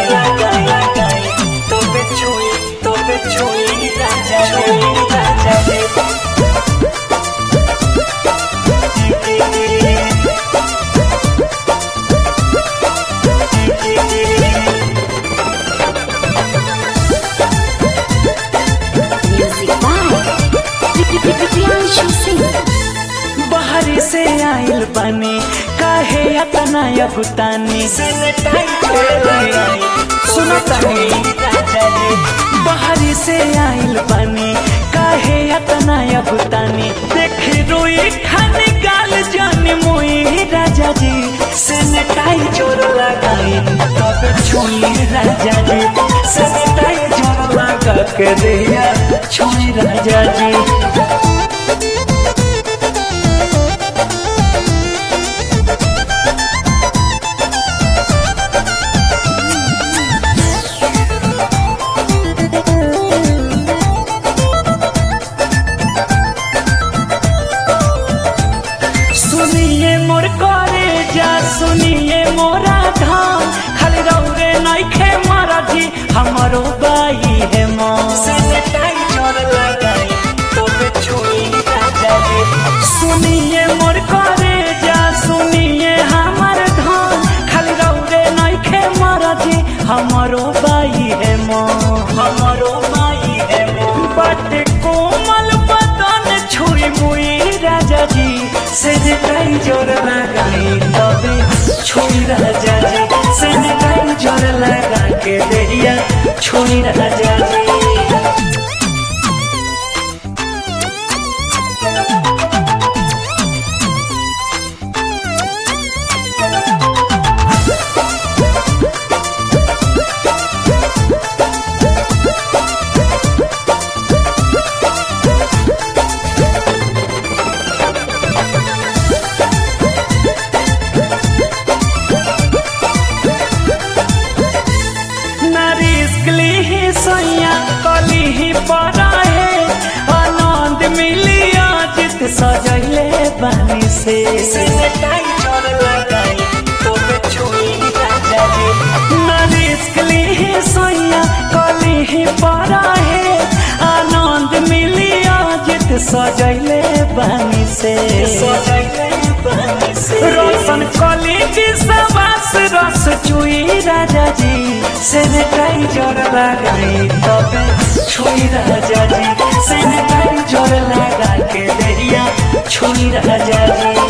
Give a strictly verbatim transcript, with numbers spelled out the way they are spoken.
बाहर से आइल बानी काहे अतना यगुतानी सुनो तानी बाहर से आइल बानी काहे अतना यगुतानी देखी रोई खानी गाल जानी मोई राजा जी सैनिटाइजर लगाई तब छुई राजा जी सैनिटाइजर लगा के दिया छुई राजा जी। सुनिए मोर करे जा सुनिए मोरा धाम खाली रौरे नइखे मारा जी हमरो बाई है मां सैनिटाइजर लगाई तोबे छुई राजा जी। सुनिए मोर करे जा सुनिए हमर धाम खाली रौरे नइखे मारा जी हमरो बाई है मां हमरो बाई है मां बाटे कोमल बदन छुई मुई राजा जी सैनिटाइजर लगाई तबे छुई राजा जी सैनिटाइजर लगा के दिया छुई राजा जी। कली ही पड़ा है आनंद मिली आज सजले बानी से सैनिटाइजर लगाई तोबे छुई राजा जी। नरिस्कली ही सोया कली ही पड़ा है आनंद मिली आज सजले बानी से सजले बानी से रोशन कली की सवास रस चुई राजा जी सैनिटाइजर लगाई तबे छुई राजा जी सैनिटाइजर लगा के दिया छुई राजा जी।